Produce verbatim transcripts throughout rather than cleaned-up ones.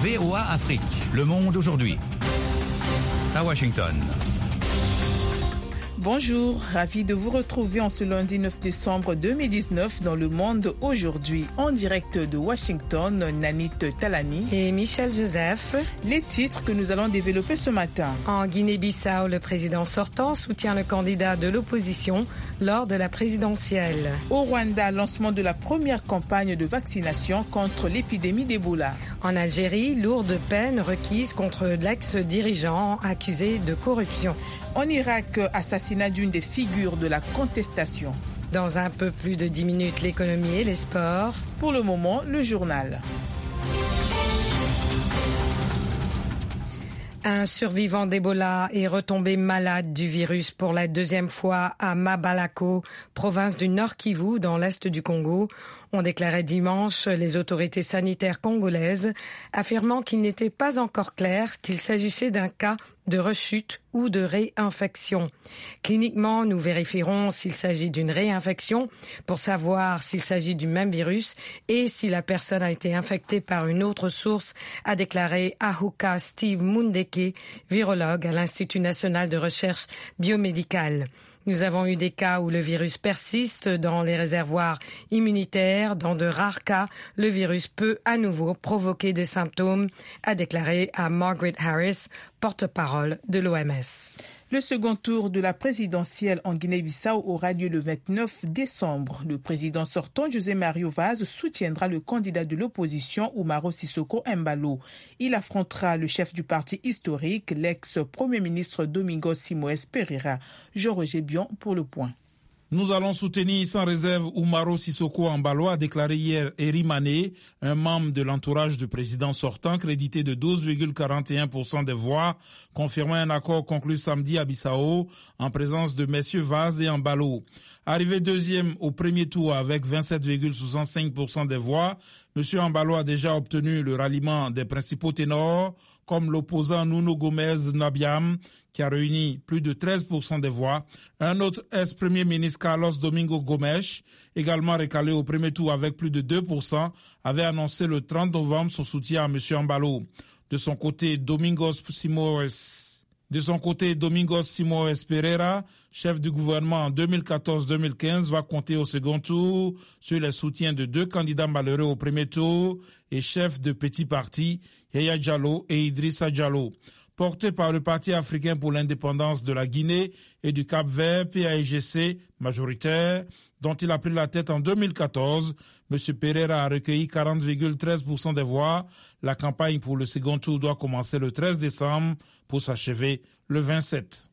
V O A Afrique. Le monde aujourd'hui. À Washington. Bonjour, ravi de vous retrouver en ce lundi neuf décembre deux mille dix-neuf dans Le Monde aujourd'hui. En direct de Washington, Nanit Talani et Michel Joseph. Les titres que nous allons développer ce matin. En Guinée-Bissau, le président sortant soutient le candidat de l'opposition lors de la présidentielle. Au Rwanda, lancement de la première campagne de vaccination contre l'épidémie d'Ebola. En Algérie, lourde peine requise contre l'ex-dirigeant accusé de corruption. En Irak, assassinat d'une des figures de la contestation. Dans un peu plus de dix minutes, l'économie et les sports. Pour le moment, le journal. Un survivant d'Ebola est retombé malade du virus pour la deuxième fois à Mabalako, province du Nord Kivu, dans l'est du Congo. On déclarait dimanche les autorités sanitaires congolaises, affirmant qu'il n'était pas encore clair qu'il s'agissait d'un cas de rechute ou de réinfection. Cliniquement, nous vérifierons s'il s'agit d'une réinfection pour savoir s'il s'agit du même virus et si la personne a été infectée par une autre source, a déclaré Ahuka Steve Mundeke, virologue à l'Institut national de recherche biomédicale. Nous avons eu des cas où le virus persiste dans les réservoirs immunitaires. Dans de rares cas, le virus peut à nouveau provoquer des symptômes, a déclaré à Margaret Harris, porte-parole de l'O M S. Le second tour de la présidentielle en Guinée-Bissau aura lieu le vingt-neuf décembre. Le président sortant, José Mario Vaz, soutiendra le candidat de l'opposition, Umaro Sissoko Embalo. Il affrontera le chef du parti historique, l'ex-premier ministre Domingos Simoes Pereira. Jean-Roger Bion pour le point. Nous allons soutenir sans réserve Umaro Sissoko Embalo, a déclaré hier Eri Mané, un membre de l'entourage du président sortant, crédité de douze virgule quarante et un pour cent des voix, confirmant un accord conclu samedi à Bissau en présence de messieurs Vaz et Embalo. Arrivé deuxième au premier tour avec vingt-sept virgule soixante-cinq pour cent des voix, M. Embalo a déjà obtenu le ralliement des principaux ténors, comme l'opposant Nuno Gomez Nabiam, qui a réuni plus de treize pour cent des voix. Un autre ex-premier ministre, Carlos Domingo Gomes, également recalé au premier tour avec plus de deux pour cent, avait annoncé le trente novembre son soutien à M. Embalo. De son côté, Domingos Simoes De son côté, Domingos Simoes Pereira, chef du gouvernement en deux mille quatorze deux mille quinze, va compter au second tour sur les soutiens de deux candidats malheureux au premier tour et chef de petits partis, Yaya Diallo et Idrissa Diallo. Porté par le Parti africain pour l'indépendance de la Guinée et du Cap-Vert, P A I G C, majoritaire, dont il a pris la tête en deux mille quatorze, M. Pereira a recueilli quarante virgule treize pour cent des voix. La campagne pour le second tour doit commencer le treize décembre pour s'achever le vingt-sept.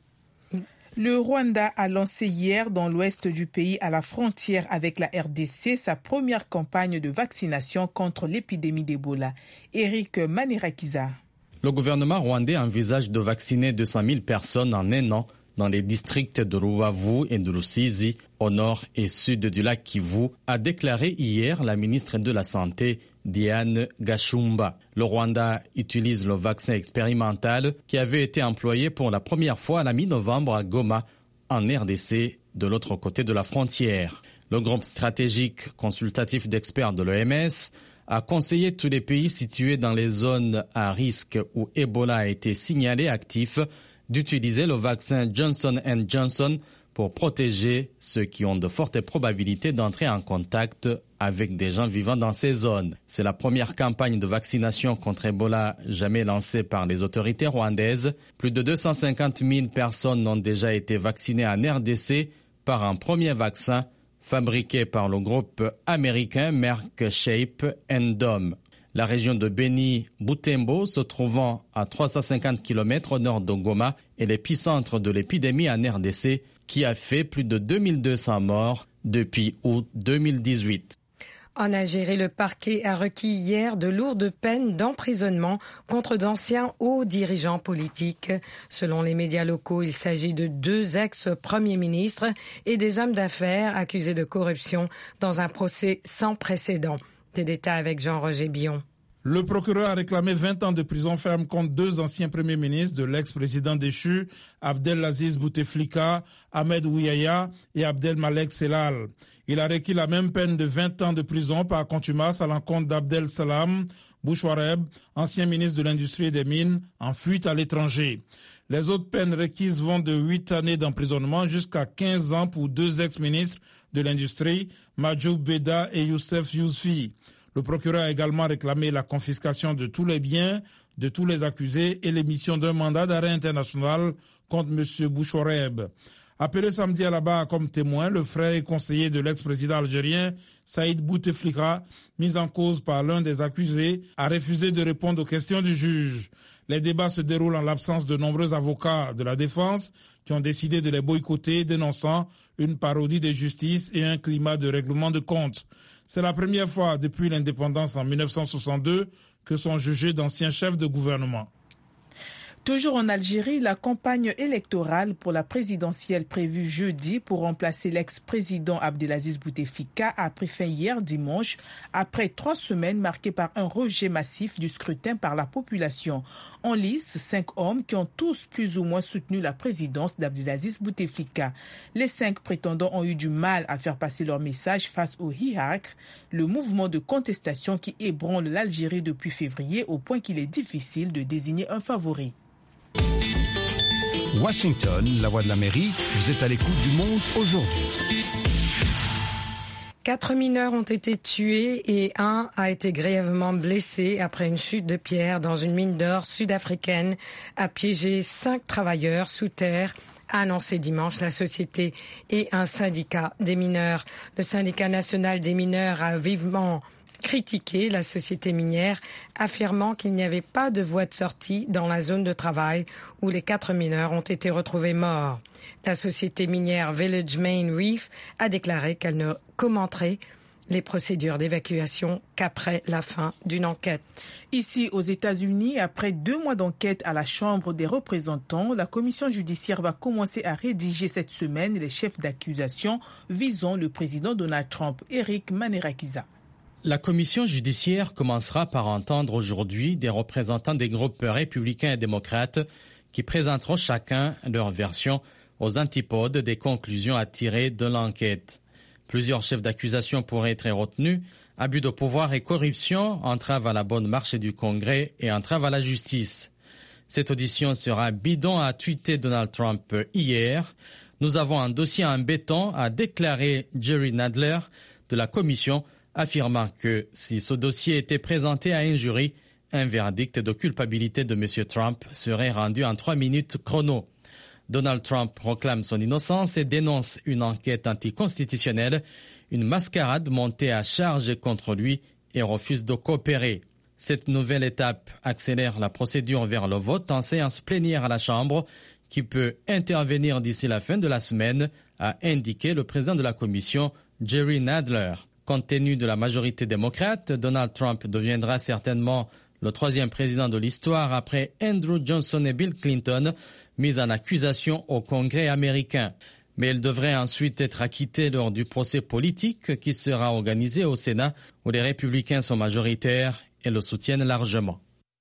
Le Rwanda a lancé hier dans l'ouest du pays, à la frontière avec la R D C, sa première campagne de vaccination contre l'épidémie d'Ebola. Eric Manirakiza. Le gouvernement rwandais envisage de vacciner deux cent mille personnes en un an dans les districts de Rubavu et de Rusizi, au nord et sud du lac Kivu, a déclaré hier la ministre de la Santé, Diane Gashumba. Le Rwanda utilise le vaccin expérimental qui avait été employé pour la première fois à la mi-novembre à Goma, en R D C, de l'autre côté de la frontière. Le groupe stratégique consultatif d'experts de l'O M S a conseillé tous les pays situés dans les zones à risque où Ebola a été signalé actif d'utiliser le vaccin Johnson and Johnson pour protéger ceux qui ont de fortes probabilités d'entrer en contact avec des gens vivant dans ces zones. C'est la première campagne de vaccination contre Ebola jamais lancée par les autorités rwandaises. Plus de deux cent cinquante mille personnes ont déjà été vaccinées en R D C par un premier vaccin fabriqué par le groupe américain Merck Shape and Dohme. La région de Beni-Butembo, se trouvant à trois cent cinquante kilomètres au nord de Goma, est l'épicentre de l'épidémie en R D C qui a fait plus de deux mille deux cents morts depuis août deux mille dix-huit. En Algérie, le parquet a requis hier de lourdes peines d'emprisonnement contre d'anciens hauts dirigeants politiques. Selon les médias locaux, il s'agit de deux ex-premiers ministres et des hommes d'affaires accusés de corruption dans un procès sans précédent. Des détails avec Jean-Roger Bion. Le procureur a réclamé vingt ans de prison ferme contre deux anciens premiers ministres de l'ex-président déchu, Abdelaziz Bouteflika, Ahmed Ouyaya et Abdelmalek Sellal. Il a requis la même peine de vingt ans de prison par contumace à l'encontre d'Abdel Salam, Bouchouareb, ancien ministre de l'Industrie et des Mines, en fuite à l'étranger. Les autres peines requises vont de huit années d'emprisonnement jusqu'à quinze ans pour deux ex-ministres de l'Industrie, Majoub Beda et Youssef Yousfi. Le procureur a également réclamé la confiscation de tous les biens de tous les accusés et l'émission d'un mandat d'arrêt international contre M. Bouchouareb. Appelé samedi à la barre comme témoin, le frère et conseiller de l'ex-président algérien Saïd Bouteflika, mis en cause par l'un des accusés, a refusé de répondre aux questions du juge. Les débats se déroulent en l'absence de nombreux avocats de la défense qui ont décidé de les boycotter, dénonçant une parodie de justice et un climat de règlement de comptes. C'est la première fois depuis l'indépendance en mille neuf cent soixante-deux que sont jugés d'anciens chefs de gouvernement. Toujours en Algérie, la campagne électorale pour la présidentielle prévue jeudi pour remplacer l'ex-président Abdelaziz Bouteflika a pris fin hier dimanche, après trois semaines marquées par un rejet massif du scrutin par la population. En lice, cinq hommes qui ont tous plus ou moins soutenu la présidence d'Abdelaziz Bouteflika. Les cinq prétendants ont eu du mal à faire passer leur message face au Hihak, le mouvement de contestation qui ébranle l'Algérie depuis février au point qu'il est difficile de désigner un favori. Washington, la voix de l'Amérique, vous êtes à l'écoute du monde aujourd'hui. Quatre mineurs ont été tués et un a été grièvement blessé après une chute de pierre dans une mine d'or sud-africaine a piégé cinq travailleurs sous terre, a annoncé dimanche la société et un syndicat des mineurs. Le syndicat national des mineurs a vivement critiqué la société minière, affirmant qu'il n'y avait pas de voie de sortie dans la zone de travail où les quatre mineurs ont été retrouvés morts. La société minière Village Main Reef a déclaré qu'elle ne commenterait les procédures d'évacuation qu'après la fin d'une enquête. Ici, aux États-Unis, après deux mois d'enquête à la Chambre des représentants, la commission judiciaire va commencer à rédiger cette semaine les chefs d'accusation visant le président Donald Trump, Eric Manerakiza. La commission judiciaire commencera par entendre aujourd'hui des représentants des groupes républicains et démocrates qui présenteront chacun leur version aux antipodes des conclusions à tirer de l'enquête. Plusieurs chefs d'accusation pourraient être retenus, abus de pouvoir et corruption, entrave à la bonne marche du Congrès et entrave à la justice. Cette audition sera bidon, a tweeté Donald Trump hier. Nous avons un dossier en béton, a déclaré Jerry Nadler de la commission, affirmant que si ce dossier était présenté à un jury, un verdict de culpabilité de M. Trump serait rendu en trois minutes chrono. Donald Trump proclame son innocence et dénonce une enquête anticonstitutionnelle, une mascarade montée à charge contre lui et refuse de coopérer. Cette nouvelle étape accélère la procédure vers le vote en séance plénière à la Chambre, qui peut intervenir d'ici la fin de la semaine, a indiqué le président de la commission, Jerry Nadler. Compte tenu de la majorité démocrate, Donald Trump deviendra certainement le troisième président de l'histoire après Andrew Johnson et Bill Clinton, mis en accusation au Congrès américain. Mais il devrait ensuite être acquitté lors du procès politique qui sera organisé au Sénat, où les républicains sont majoritaires et le soutiennent largement.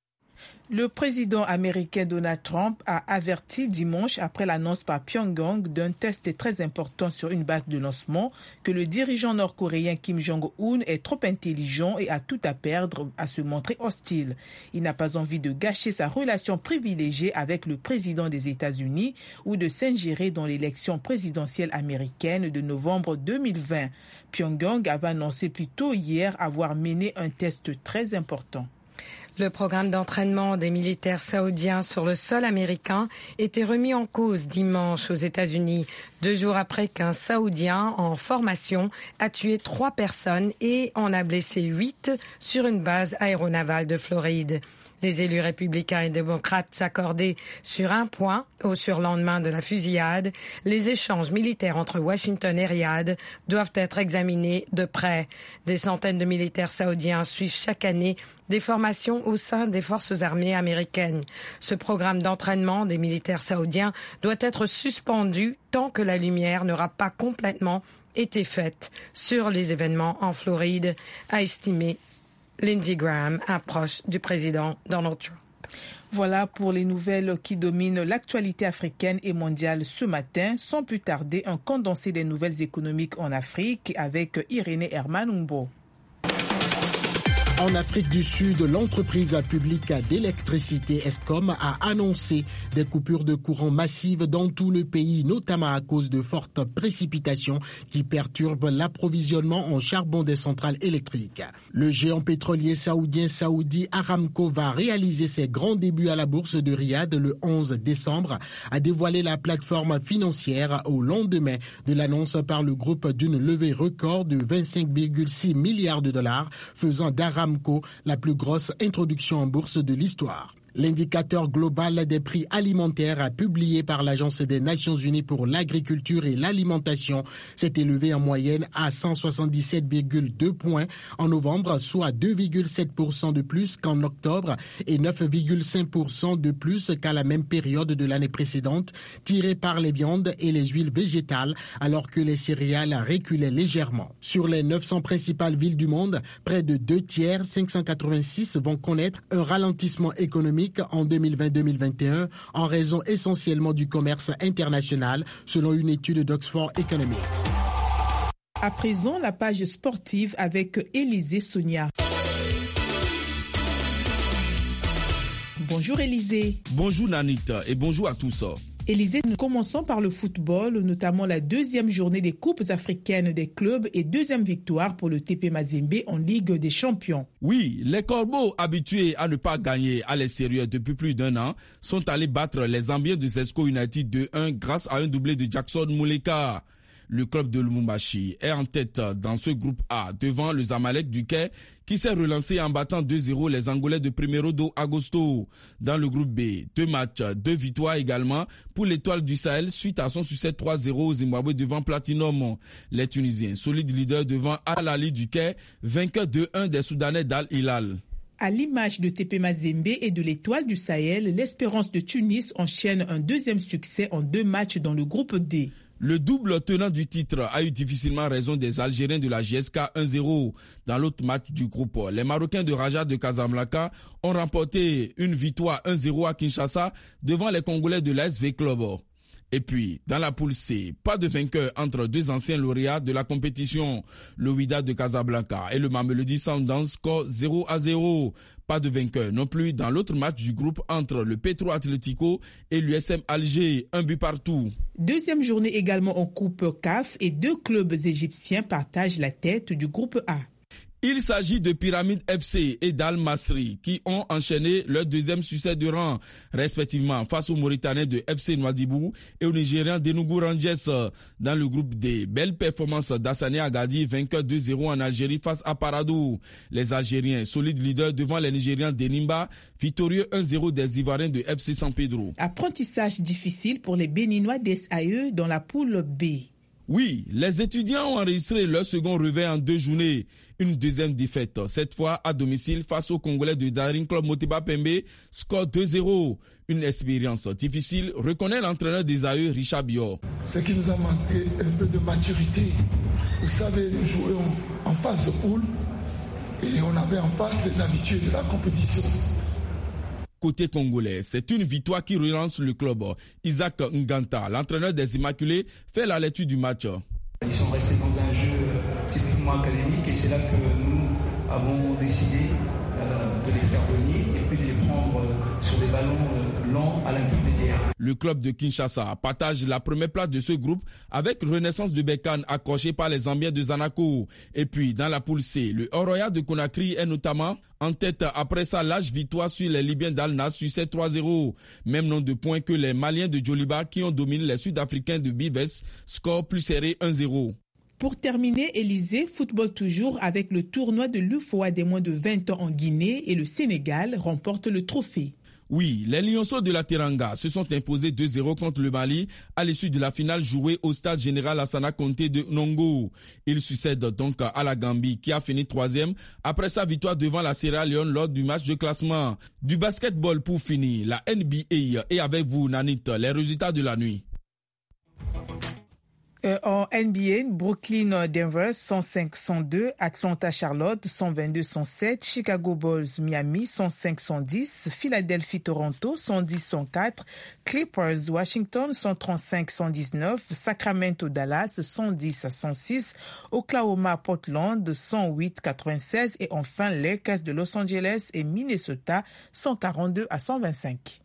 Le président américain Donald Trump a averti dimanche, après l'annonce par Pyongyang d'un test très important sur une base de lancement, que le dirigeant nord-coréen Kim Jong-un est trop intelligent et a tout à perdre à se montrer hostile. Il n'a pas envie de gâcher sa relation privilégiée avec le président des États-Unis ou de s'ingérer dans l'élection présidentielle américaine de novembre deux mille vingt. Pyongyang avait annoncé plus tôt hier avoir mené un test très important. Le programme d'entraînement des militaires saoudiens sur le sol américain était remis en cause dimanche aux États-Unis, deux jours après qu'un Saoudien en formation a tué trois personnes et en a blessé huit sur une base aéronavale de Floride. Les élus républicains et démocrates s'accordaient sur un point au surlendemain de la fusillade. Les échanges militaires entre Washington et Riyad doivent être examinés de près. Des centaines de militaires saoudiens suivent chaque année des formations au sein des forces armées américaines. Ce programme d'entraînement des militaires saoudiens doit être suspendu tant que la lumière n'aura pas complètement été faite sur les événements en Floride, a estimé Lindsey Graham, un proche du président Donald Trump. Voilà pour les nouvelles qui dominent l'actualité africaine et mondiale ce matin. Sans plus tarder, un condensé des nouvelles économiques en Afrique avec Irénée Hermanumbo. En Afrique du Sud, l'entreprise publique d'électricité Eskom a annoncé des coupures de courant massives dans tout le pays, notamment à cause de fortes précipitations qui perturbent l'approvisionnement en charbon des centrales électriques. Le géant pétrolier saoudien Saudi Aramco va réaliser ses grands débuts à la bourse de Riyad le onze décembre, a dévoilé la plateforme financière au lendemain de l'annonce par le groupe d'une levée record de vingt-cinq virgule six milliards de dollars, faisant d'Aramco la plus grosse introduction en bourse de l'histoire. L'indicateur global des prix alimentaires publié par l'Agence des Nations Unies pour l'agriculture et l'alimentation s'est élevé en moyenne à cent soixante-dix-sept virgule deux points en novembre, soit deux virgule sept pour cent de plus qu'en octobre et neuf virgule cinq pour cent de plus qu'à la même période de l'année précédente, tiré par les viandes et les huiles végétales, alors que les céréales reculaient légèrement. Sur les neuf cents principales villes du monde, près de deux tiers, cinq cent quatre-vingt-six, vont connaître un ralentissement économique en deux mille vingt deux mille vingt et un en raison essentiellement du commerce international, selon une étude d'Oxford Economics. À présent, la page sportive avec Élisée Sonia. Bonjour Élisée. Bonjour Nanita et bonjour à tous. Élisée, nous commençons par le football, notamment la deuxième journée des Coupes africaines des clubs et deuxième victoire pour le T P Mazembe en Ligue des Champions. Oui, les Corbeaux, habitués à ne pas gagner à l'extérieur depuis plus d'un an, sont allés battre les Zambiens de Zesco United deux un grâce à un doublé de Jackson Muleka. Le club de Lubumbashi est en tête dans ce groupe A devant le Zamalek du Quai qui s'est relancé en battant deux zéro les Angolais de Primeiro do Agosto. Dans le groupe B, deux matchs, deux victoires également pour l'Étoile du Sahel suite à son succès trois zéro au Zimbabwe devant Platinum. Les Tunisiens, solides leaders devant Al Ahly du Quai, vainqueurs deux un des Soudanais d'Al Hilal. À l'image de T P Mazembe et de l'Étoile du Sahel, l'Espérance de Tunis enchaîne un deuxième succès en deux matchs dans le groupe D. Le double tenant du titre a eu difficilement raison des Algériens de la J S K un zéro. Dans l'autre match du groupe, les Marocains de Raja de Casablanca ont remporté une victoire un zéro à Kinshasa devant les Congolais de l'A S V Club. Et puis, dans la poule C, pas de vainqueur entre deux anciens lauréats de la compétition. Le Wydad de Casablanca et le Mamelodi Sundowns score zéro à zéro. Pas de vainqueur non plus dans l'autre match du groupe entre le Petro Atlético et l'U S M Alger, un but partout. Deuxième journée également en Coupe C A F et deux clubs égyptiens partagent la tête du groupe A. Il s'agit de Pyramide F C et d'Al Masri qui ont enchaîné leur deuxième succès de rang, respectivement face aux Mauritaniens de F C Nouadhibou et aux Nigériens d'Enugu Rangers. Dans le groupe D, belle performance d'Hassani Agadi, vainqueur deux zéro en Algérie face à Paradou. Les Algériens, solides leaders devant les Nigériens d'Enimba, victorieux un zéro des Ivoiriens de F C San Pedro. Apprentissage difficile pour les Béninois d'S A E dans la poule B. Oui, les étudiants ont enregistré leur second revers en deux journées. Une deuxième défaite, cette fois à domicile face aux Congolais de Daring Club Moteba Pembe, score deux zéro. Une expérience difficile, reconnaît l'entraîneur des A E, Richard Bior. Ce qui nous a manqué, un peu de maturité. Vous savez, nous jouons en phase de poule et on avait en face les habitués de la compétition. Côté congolais, c'est une victoire qui relance le club. Isaac Nganta, l'entraîneur des Immaculés, fait la lecture du match. Ils sont restés dans un jeu typiquement académique et c'est là que nous avons décidé euh, de les faire venir et puis de les prendre euh, sur des ballons euh, longs à l'intermédiaire. Le club de Kinshasa partage la première place de ce groupe avec Renaissance de Berkane accroché par les Zambiens de Zanaco. Et puis dans la poule C, le Oroya de Conakry est notamment en tête après sa large victoire sur les Libyens d'Al Nassr, succès trois zéro. Même nombre de points que les Maliens de Djoliba qui ont dominé les Sud-Africains de Bives, score plus serré un zéro. Pour terminer, Élisée, football toujours avec le tournoi de l'U F O A des moins de vingt ans en Guinée et le Sénégal remporte le trophée. Oui, les Lionceaux de la Teranga se sont imposés deux zéro contre le Mali à l'issue de la finale jouée au stade général Lassana Conté de Nongo. Ils succèdent donc à la Gambie qui a fini troisième après sa victoire devant la Sierra Leone lors du match de classement. Du basketball pour finir, la N B A et avec vous Nanit, les résultats de la nuit. Euh, en N B A, Brooklyn Denver cent cinq cent deux, Atlanta Charlotte cent vingt-deux cent sept, Chicago Bulls Miami cent cinq cent dix, Philadelphie Toronto cent dix cent quatre, Clippers Washington cent trente-cinq cent dix-neuf, Sacramento Dallas cent dix à cent six, Oklahoma Portland cent huit quatre-vingt-seize et enfin Lakers de Los Angeles et Minnesota cent quarante-deux à cent vingt-cinq.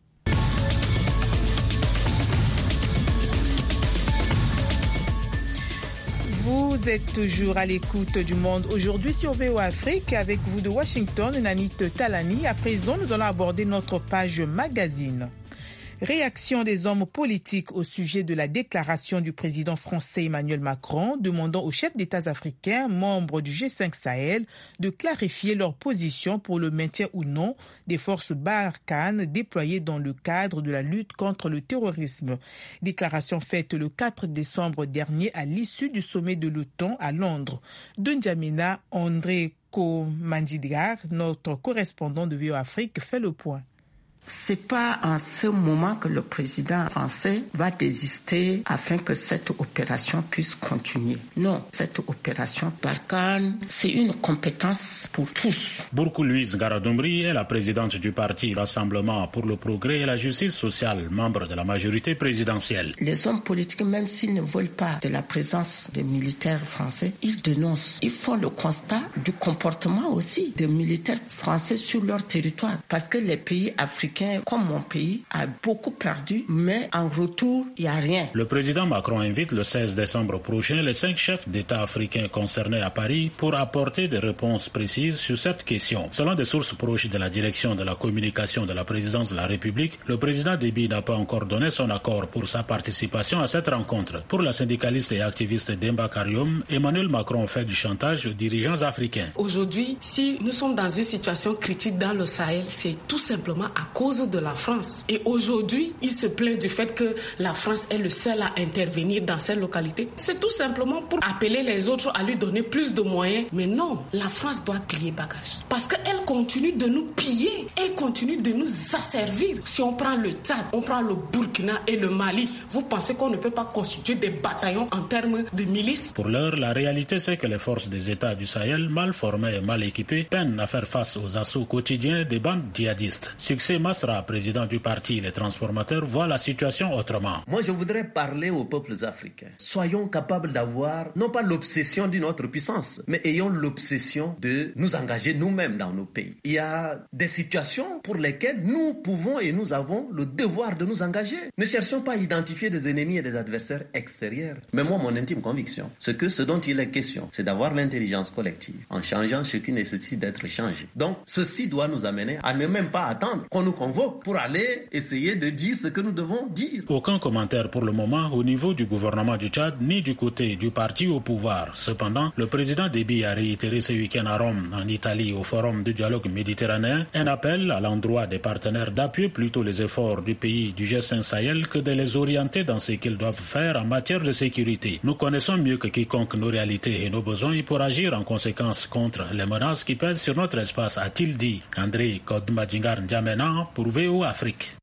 Vous êtes toujours à l'écoute du Monde aujourd'hui sur V O Afrique avec vous de Washington, Nanit Talani. À présent, nous allons aborder notre page magazine. Réaction des hommes politiques au sujet de la déclaration du président français Emmanuel Macron demandant aux chefs d'État africains, membres du G cinq Sahel, de clarifier leur position pour le maintien ou non des forces Barkhane déployées dans le cadre de la lutte contre le terrorisme. Déclaration faite le quatre décembre dernier à l'issue du sommet de l'OTAN à Londres. De N'Djamena, André Komandigar, notre correspondant de V O Afrique, fait le point. C'est pas en ce moment que le président français va désister afin que cette opération puisse continuer. Non, cette opération Barkhane, c'est une compétence pour tous. Bourkou Louise Garadombri est la présidente du parti Rassemblement pour le progrès et la justice sociale, membre de la majorité présidentielle. Les hommes politiques, même s'ils ne veulent pas de la présence des militaires français, ils dénoncent. Ils font le constat du comportement aussi des militaires français sur leur territoire. Parce que les pays africains comme mon pays, a beaucoup perdu, mais en retour, il n'y a rien. Le président Macron invite le seize décembre prochain les cinq chefs d'État africains concernés à Paris pour apporter des réponses précises sur cette question. Selon des sources proches de la direction de la communication de la présidence de la République, le président Déby n'a pas encore donné son accord pour sa participation à cette rencontre. Pour la syndicaliste et activiste Demba Karyom, Emmanuel Macron fait du chantage aux dirigeants africains. Aujourd'hui, si nous sommes dans une situation critique dans le Sahel, c'est tout simplement à cause de la France. Et aujourd'hui, il se plaint du fait que la France est le seul à intervenir dans cette localité. C'est tout simplement pour appeler les autres à lui donner plus de moyens. Mais non, la France doit plier bagage. Parce qu'elle continue de nous piller. Elle continue de nous asservir. Si on prend le Tchad, on prend le Burkina et le Mali, vous pensez qu'on ne peut pas constituer des bataillons en termes de milices? Pour l'heure, la réalité c'est que les forces des États du Sahel, mal formées et mal équipées, peinent à faire face aux assauts quotidiens des bandes djihadistes. Succès Masra, président du parti Les Transformateurs, voit la situation autrement. Moi, je voudrais parler aux peuples africains. Soyons capables d'avoir, non pas l'obsession d'une autre puissance, mais ayons l'obsession de nous engager nous-mêmes dans nos pays. Il y a des situations pour lesquelles nous pouvons et nous avons le devoir de nous engager. Ne cherchons pas à identifier des ennemis et des adversaires extérieurs. Mais moi, mon intime conviction, c'est que ce dont il est question, c'est d'avoir l'intelligence collective en changeant ce qui nécessite d'être changé. Donc, ceci doit nous amener à ne même pas attendre qu'on nous convoque pour aller essayer de dire ce que nous devons dire. Aucun commentaire pour le moment au niveau du gouvernement du Tchad ni du côté du parti au pouvoir. Cependant, le président Déby a réitéré ce week-end à Rome, en Italie, au Forum du dialogue méditerranéen, un appel à l'endroit des partenaires d'appuyer plutôt les efforts du pays du G cinq Sahel que de les orienter dans ce qu'ils doivent faire en matière de sécurité. Nous connaissons mieux que quiconque nos réalités et nos besoins pour agir en conséquence contre les menaces qui pèsent sur notre espace, a-t-il dit. André Kodmadjingar N'Djamena pour V O Afrique.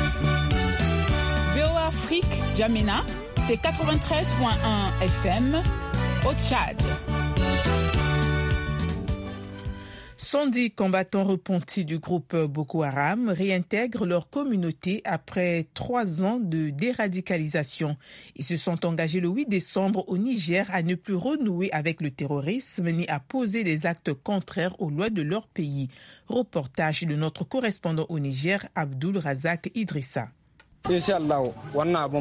V O Afrique, N'Djamena, c'est quatre-vingt-treize virgule un F M au Tchad. soixante-dix combattants repentis du groupe Boko Haram réintègrent leur communauté après trois ans de déradicalisation. Ils se sont engagés le huit décembre au Niger à ne plus renouer avec le terrorisme ni à poser des actes contraires aux lois de leur pays. Reportage de notre correspondant au Niger, Abdul Razak Idrissa. Au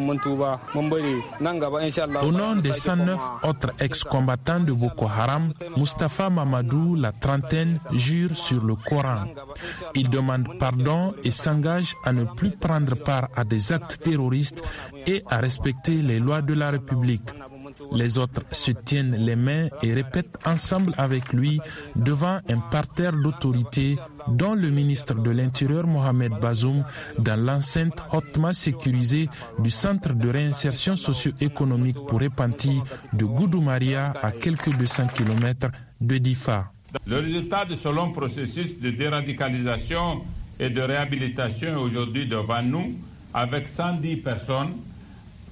nom des cent neuf autres ex-combattants de Boko Haram, Mustapha Mamadou, la trentaine, jure sur le Coran. Il demande pardon et s'engage à ne plus prendre part à des actes terroristes et à respecter les lois de la République. Les autres se tiennent les mains et répètent ensemble avec lui devant un parterre d'autorités, dont le ministre de l'Intérieur Mohamed Bazoum, dans l'enceinte hautement sécurisée du centre de réinsertion socio-économique pour repentis de Goudoumaria à quelques deux cents kilomètres de Difa. Le résultat de ce long processus de déradicalisation et de réhabilitation est aujourd'hui devant nous avec cent dix personnes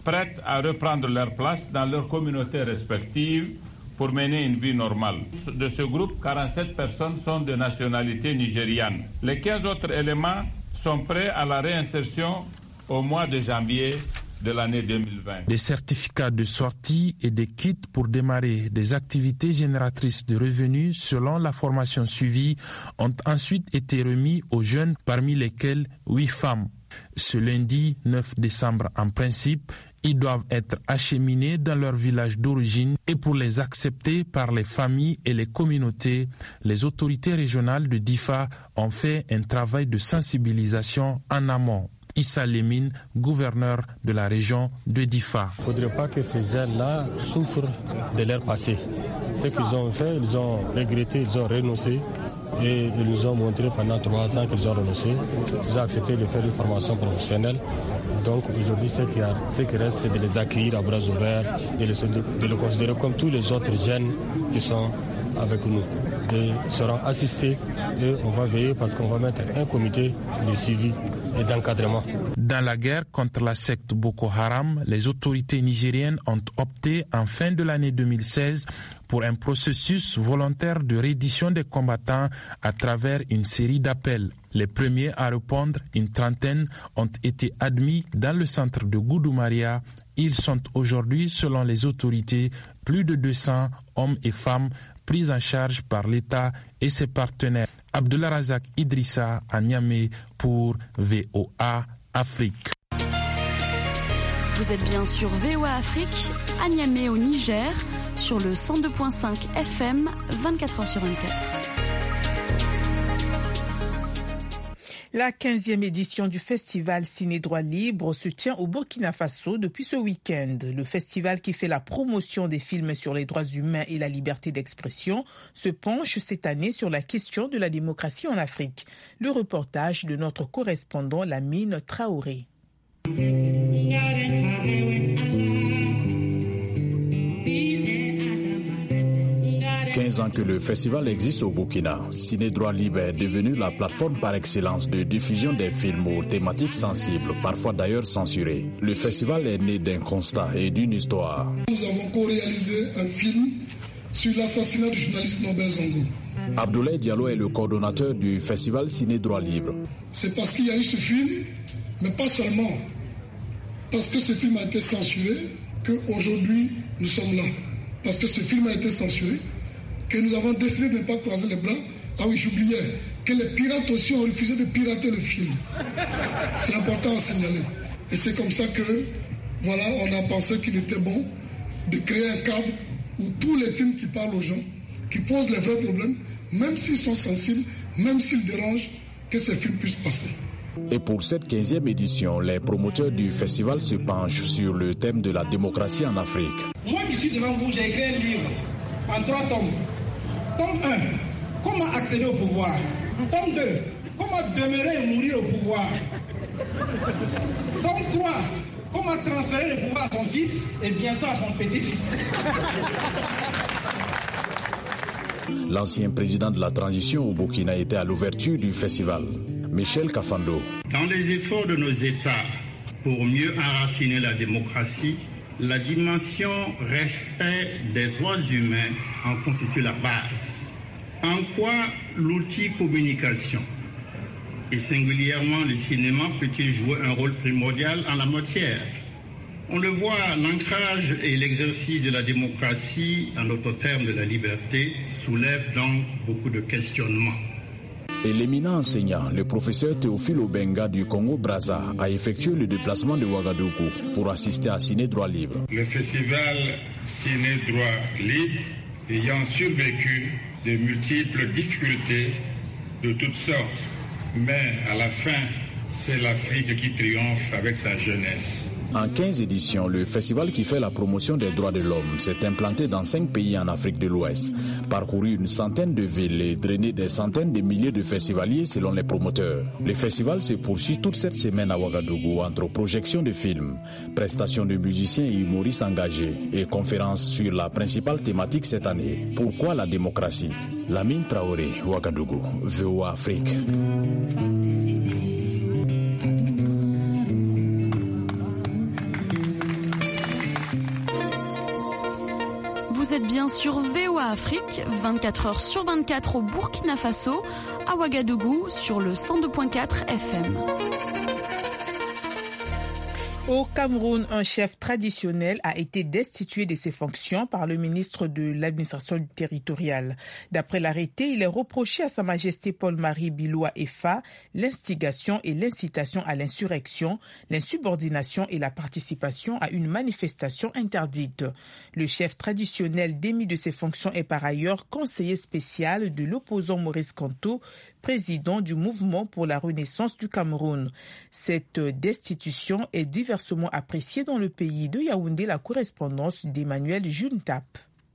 prêtes à reprendre leur place dans leurs communautés respectives pour mener une vie normale. De ce groupe, quarante-sept personnes sont de nationalité nigériane. Les quinze autres éléments sont prêts à la réinsertion au mois de janvier de l'année deux mille vingt. Des certificats de sortie et des kits pour démarrer des activités génératrices de revenus selon la formation suivie ont ensuite été remis aux jeunes, parmi lesquels huit femmes. Ce lundi neuf décembre, en principe, ils doivent être acheminés dans leur village d'origine et pour les accepter par les familles et les communautés, les autorités régionales de Difa ont fait un travail de sensibilisation en amont. Issa Lemine, gouverneur de la région de Difa. Il ne faudrait pas que ces jeunes-là souffrent de leur passé. Ce qu'ils ont fait, ils ont regretté, ils ont renoncé et ils nous ont montré pendant trois ans qu'ils ont renoncé. Ils ont accepté de faire une formation professionnelle. Donc aujourd'hui, ce qui, a, ce qui reste, c'est de les accueillir à bras ouverts, de les, de les considérer comme tous les autres jeunes qui sont avec nous. Et seront assistés et on va veiller parce qu'on va mettre un comité de suivi et d'encadrement. Dans la guerre contre la secte Boko Haram, les autorités nigériennes ont opté en fin de l'année deux mille seize pour un processus volontaire de reddition des combattants à travers une série d'appels. Les premiers à répondre, une trentaine, ont été admis dans le centre de Goudoumaria. Ils sont aujourd'hui, selon les autorités, plus de deux cents hommes et femmes pris en charge par l'État et ses partenaires. Abdullah Razak Idrissa à Niamey pour V O A Afrique. Vous êtes bien sur V O A Afrique, à Niamey au Niger, sur le cent deux virgule cinq F M, vingt-quatre heures sur vingt-quatre. La quinzième édition du festival Ciné Droit Libre se tient au Burkina Faso depuis ce week-end. Le festival qui fait la promotion des films sur les droits humains et la liberté d'expression se penche cette année sur la question de la démocratie en Afrique. Le reportage de notre correspondant Lamine Traoré. quinze ans que le festival existe au Burkina, Ciné Droit Libre est devenu la plateforme par excellence de diffusion des films aux thématiques sensibles, parfois d'ailleurs censurées. Le festival est né d'un constat et d'une histoire. Nous avons co-réalisé un film sur l'assassinat du journaliste Norbert Zongo. Abdoulaye Diallo est le coordonnateur du festival Ciné Droit Libre. C'est parce qu'il y a eu ce film, mais pas seulement parce que ce film a été censuré, qu'aujourd'hui nous sommes là. Parce que ce film a été censuré, que nous avons décidé de ne pas croiser les bras. Ah oui, j'oubliais que les pirates aussi ont refusé de pirater le film. C'est important à signaler. Et c'est comme ça que, voilà, on a pensé qu'il était bon de créer un cadre où tous les films qui parlent aux gens, qui posent les vrais problèmes, même s'ils sont sensibles, même s'ils dérangent, que ces films puissent passer. Et pour cette quinzième édition, les promoteurs du festival se penchent sur le thème de la démocratie en Afrique. Moi qui suis devant vous, j'ai écrit un livre en trois tomes. Tome un, comment accéder au pouvoir. Tome deux, comment demeurer et mourir au pouvoir. Tome trois, comment transférer le pouvoir à son fils et bientôt à son petit-fils. L'ancien président de la transition au Burkina était à l'ouverture du festival. Michel Kafando. Dans les efforts de nos États pour mieux enraciner la démocratie, la dimension respect des droits humains en constitue la base. En quoi l'outil communication, et singulièrement le cinéma, peut-il jouer un rôle primordial en la matière? On le voit, l'ancrage et l'exercice de la démocratie en notre terme de la liberté soulèvent donc beaucoup de questionnements. Et l'éminent enseignant, le professeur Théophile Obenga du Congo-Brazza, a effectué le déplacement de Ouagadougou pour assister à Ciné Droit Libre. Le festival Ciné Droit Libre ayant survécu de multiples difficultés de toutes sortes, mais à la fin, c'est l'Afrique qui triomphe avec sa jeunesse. En quinze éditions, le festival qui fait la promotion des droits de l'homme s'est implanté dans cinq pays en Afrique de l'Ouest, parcouru une centaine de villes et drainé des centaines de milliers de festivaliers selon les promoteurs. Le festival se poursuit toute cette semaine à Ouagadougou entre projections de films, prestations de musiciens et humoristes engagés et conférences sur la principale thématique cette année. Pourquoi la démocratie? Lamine Traoré, Ouagadougou, V O A Afrique. Vous êtes bien sur V O A Afrique, vingt-quatre heures sur vingt-quatre au Burkina Faso, à Ouagadougou sur le cent deux virgule quatre F M. Au Cameroun, un chef traditionnel a été destitué de ses fonctions par le ministre de l'administration territoriale. D'après l'arrêté, il est reproché à Sa Majesté Paul-Marie Biloua Efa l'instigation et l'incitation à l'insurrection, l'insubordination et la participation à une manifestation interdite. Le chef traditionnel démis de ses fonctions est par ailleurs conseiller spécial de l'opposant Maurice Kamto, président du Mouvement pour la Renaissance du Cameroun. Cette destitution est diversement appréciée dans le pays. De Yaoundé, la correspondance d'Emmanuel Juntap.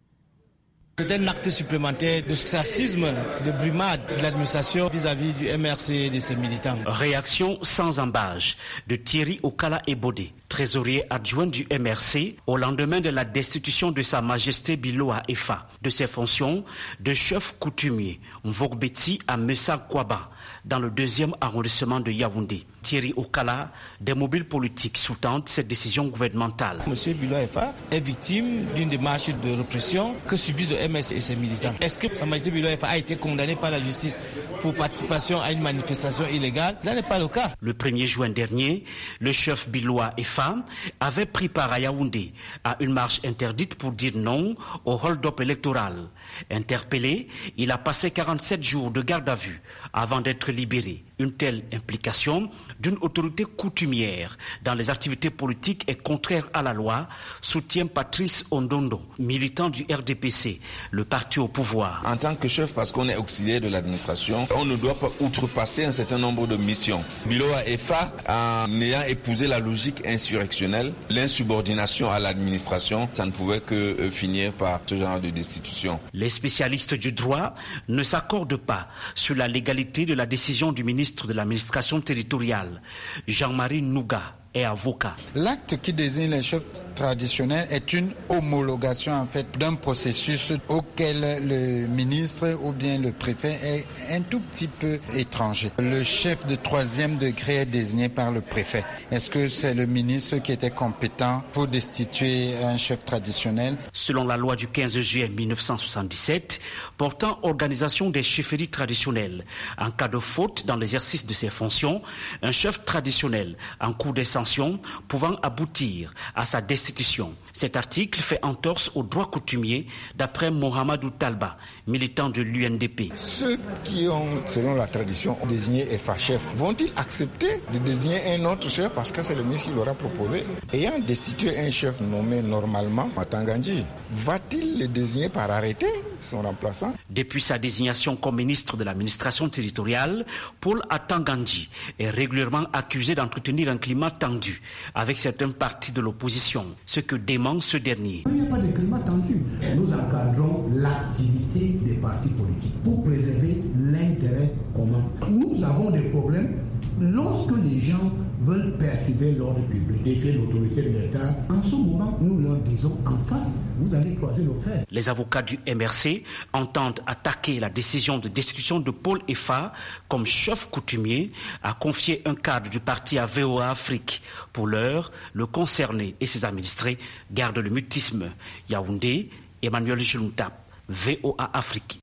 C'est un acte supplémentaire d'ostracisme, de brimade de l'administration vis-à-vis du M R C et de ses militants. Réaction sans embâche de Thierry Okala Ebodé, trésorier adjoint du M R C, au lendemain de la destitution de Sa Majesté Biloua Efa de ses fonctions de chef coutumier Mvogbeti à Messa Kwaba, dans le deuxième arrondissement de Yaoundé. Thierry Okala, des mobiles politiques sous-tendent cette décision gouvernementale. Monsieur Biloua Efa est victime d'une démarche de répression que subissent le M R C et ses militants. Est-ce que Sa Majesté Biloua Efa a été condamné par la justice pour participation à une manifestation illégale? Là n'est pas le cas. Le premier juin dernier, le chef Biloua Efa avait pris part à Yaoundé à une marche interdite pour dire non au hold-up électoral. Interpellé, il a passé quarante-sept jours de garde à vue avant d'être libéré. Une telle implication d'une autorité coutumière dans les activités politiques est contraire à la loi, soutient Patrice Ondondo, militant du R D P C, le parti au pouvoir. En tant que chef, parce qu'on est auxiliaire de l'administration, on ne doit pas outrepasser un certain nombre de missions. Biloua Efa, en ayant épousé la logique insurrectionnelle, l'insubordination à l'administration, ça ne pouvait que finir par ce genre de destitution. Les spécialistes du droit ne s'accordent pas sur la légalité de la décision du ministre de l'administration territoriale. Jean-Marie Nouga est avocat. L'acte qui désigne les chefs traditionnels est une homologation en fait d'un processus auquel le ministre ou bien le préfet est un tout petit peu étranger. Le chef de troisième degré est désigné par le préfet. Est-ce que c'est le ministre qui était compétent pour destituer un chef traditionnel? Selon la loi du quinze juillet mille neuf cent soixante-dix-sept portant organisation des chefferies traditionnelles, en cas de faute dans l'exercice de ses fonctions, un chef traditionnel en cours de sanction pouvant aboutir à sa destitution. Cet article fait entorse au droit coutumier d'après Mohamedou Talba, militant de l'U N D P. Ceux qui ont, selon la tradition, désigné Efa chef, vont-ils accepter de désigner un autre chef parce que c'est le ministre qui l'aura proposé? Ayant destitué un chef nommé normalement à Tangandji, va-t-il le désigner par arrêté, son remplaçant? Depuis sa désignation comme ministre de l'administration territoriale, Paul Atangandji est régulièrement accusé d'entretenir un climat tendu avec certaines parties de l'opposition, ce que dément ce dernier. Il n'y a pas de climat tendu. Nous encadrons l'activité des partis politiques pour préserver l'intérêt commun. Nous avons des problèmes lorsque les gens veulent perturber l'ordre public, défier l'autorité de l'État. En ce moment, nous leur disons en face, vous allez croiser nos fers. Les avocats du M R C entendent attaquer la décision de destitution de Paul Efa comme chef coutumier, a confié un cadre du parti à V O A Afrique. Pour l'heure, le concerné et ses administrés gardent le mutisme. Yaoundé, Emmanuel Juntap, V O A Afrique.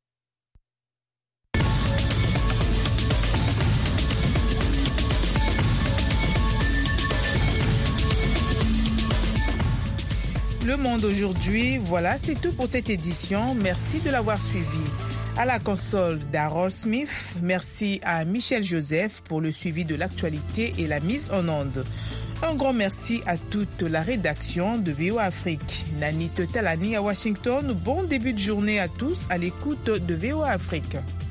Le Monde aujourd'hui, voilà, c'est tout pour cette édition. Merci de l'avoir suivi. À la console d'Harold Smith, merci à Michel Joseph pour le suivi de l'actualité et la mise en onde. Un grand merci à toute la rédaction de V O A Afrique. Nani Totalani à Washington, bon début de journée à tous à l'écoute de V O A Afrique.